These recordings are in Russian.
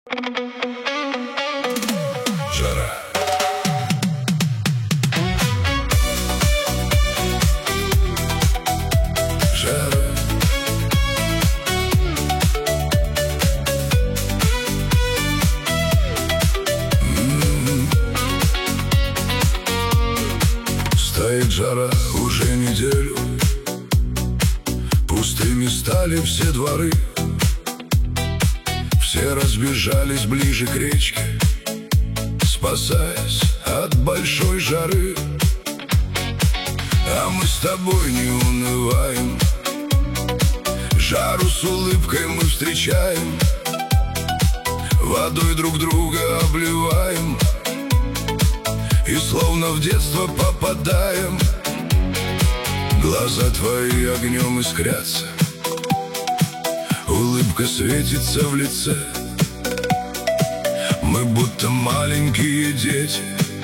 Жара. Жара. Стоит жара уже неделю. Пустыми стали все дворы. Все разбежались ближе к речке, спасаясь от большой жары. А мы с тобой не унываем, жару с улыбкой мы встречаем, водой друг друга обливаем и словно в детство попадаем. Глаза твои огнем искрятся, улыбка светится в лице. Мы будто маленькие дети,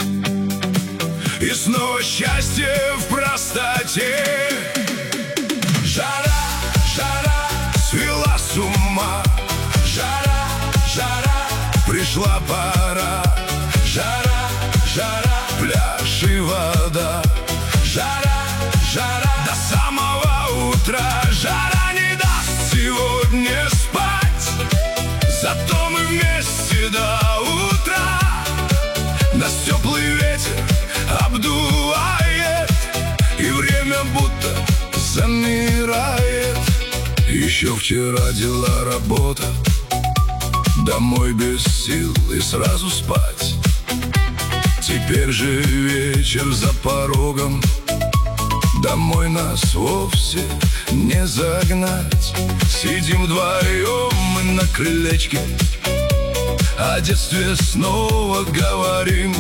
и снова счастье в простоте. Жара, жара свела с ума, жара, жара пришла пора. Жара, жара, пляж и вода, жара, жара до самого утра. Жара не даст сегодня спать, зато мы вместе до утра. Нас теплый ветер обдувает, и время будто замирает. Еще вчера дела, работа, домой без сил и сразу спать. Теперь же вечер за порогом, домой нас вовсе не загнать. Сидим вдвоем мы на крылечке, о детстве снова говорим.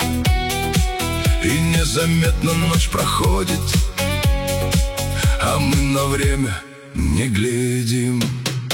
И незаметно ночь проходит, а мы на время не глядим.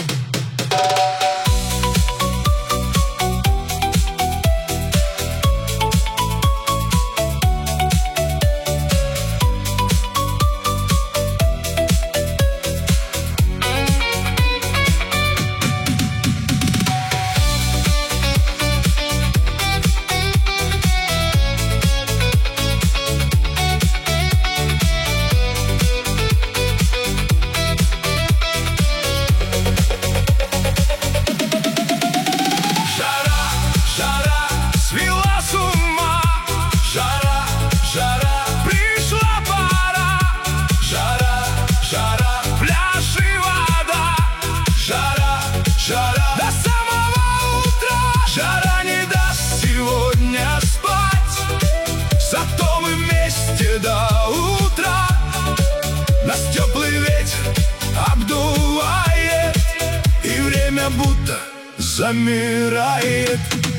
Жара не даст сегодня спать, зато мы вместе до утра. Нас теплый ветер обдувает, и время будто замирает.